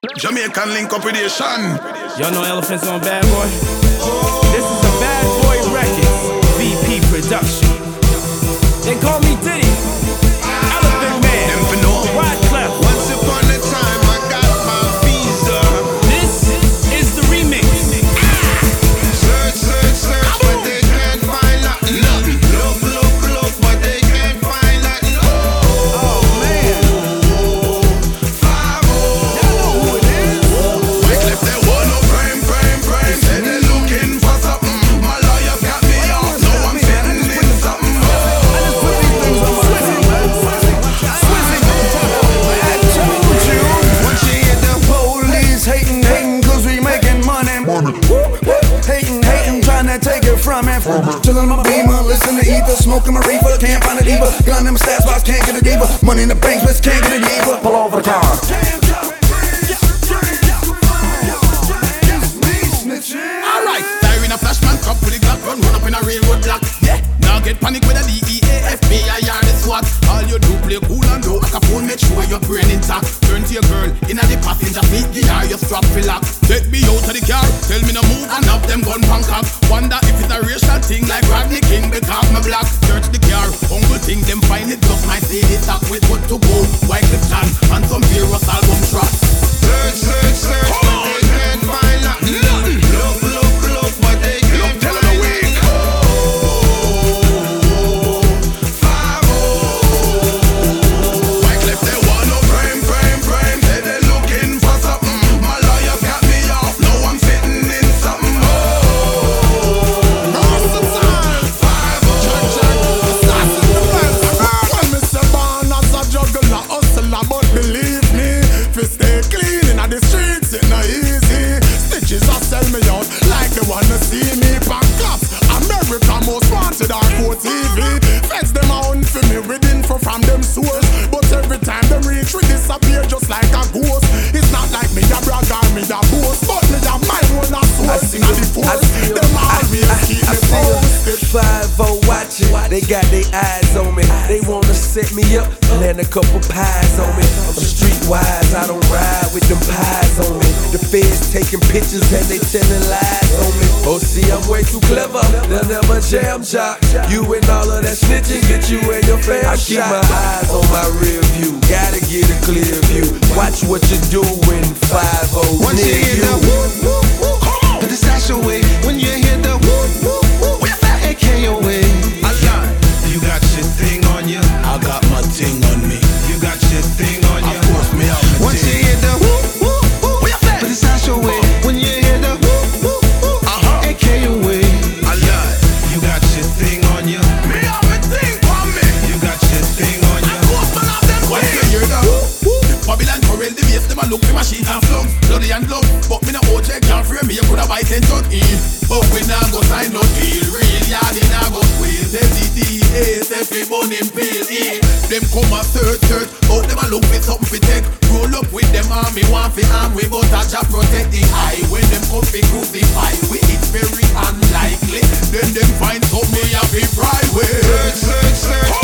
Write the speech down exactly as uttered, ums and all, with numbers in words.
Jamaican link up with the Sean. Y'all know Elephants on Bad Boy? This is a Bad Boy Records V P production. They call me Diddy, Elephant Man, Them for know. Wyclef. Once upon a time I got my visa. This is the remix. Search, search, search, but they can't find nothing. Nothing. Look, look, look, but they can't find nothing. Oh man, Five oh. y'all know who it is. Wyclef, they wanna frame, frame, frame. Say they looking for something. My lawyer got me off. Now I'm sitting in something. I just put these things on my tongue, man. Swizzing. I told you. Once you hear the police hating, hating, cause we making money. Hating, hating, trying to take it from me. Chillin' my beamer, listen to ether, smoking my reefer, can't find a diva. Gun in my stats box, can't get a diva. Money in the bank, bitch, can't get a diva. Pull over the car. Alright, fire in a flashman cup with a Glock run, run up in a railroad block. Yeah, now get panic with a D E A, F B I, or the SWAT. All you do play cool and do a Capone, make sure your brain intact. Turn to your girl, in a the passenger seat, the air you strap for lock. Take me out of the car, tell me no move and have them gun pan cock. Wonder if it's a racial thing like Rodney King because me black. Search the car, uncle thing them find it just my C D stock with what to go. White the stand and some virus album tracks. Search, search, search, but they can't find nothing. Look, look, look, but they can't find nothing. Five oh. Wyclef, they wanna frame, frame, frame. Say they looking for something. My lawyer got me off. Now I'm sitting in something. Oh, awesome time. Five oh. Assassin the best. When me say born as a juggler, hustler, but believe me, fi stay clean inna the streets, it no easy. Stitches a sell me out like they wanna see me back cops. America most wanted hardcore T V. Feds them out for me with info from them source, but every time them reach we disappear just like a ghost. It's not like me a brag or me a boast, but me a my own a source inna the force. Them always keep me posted. five oh watching, they got their eyes on me. They wanna set me up, land a couple pies on me. I'm streetwise, I don't ride with them pies on me. The feds taking pictures and they telling lies on me. Oh, see, I'm way too clever, they'll never jam jock. You and all of that snitching get you and your fam I keep my eyes on my rear view, gotta get a clear view. Watch what you do when five oh Once you near hear you. the whoop, whoop, whoop, put the stash away. When you hear the whoop, whoop, whoop, whip that A K away. I lie. You got your thing on you, I got my thing on me. You got your thing on you, of course me out my Once you hear the whoop, whoop, whoop, whip that, put the stash away. When you hear the whoop, whoop, whoop, uh-huh, A K away. I lie. You got your thing on you, me have my thing on me. You got your thing on you, of course me have them. Once you hear the whoop, whoop, Babylon corral the base, them a look for my sheet and slum, bloody and glove. But me no O J can't frame me, you coulda buy ten ton in. But we nah go sign no deal, real yard in nah go squeeze. F D D A, say fi bun him peel in. Them come a search, search, but them a look for something fi take. Roll up with them army, want fi arm we, but a job protect the eye. When them come fi crucify we, it's very unlikely. Then them find something me a fi fry with. Search, search, search.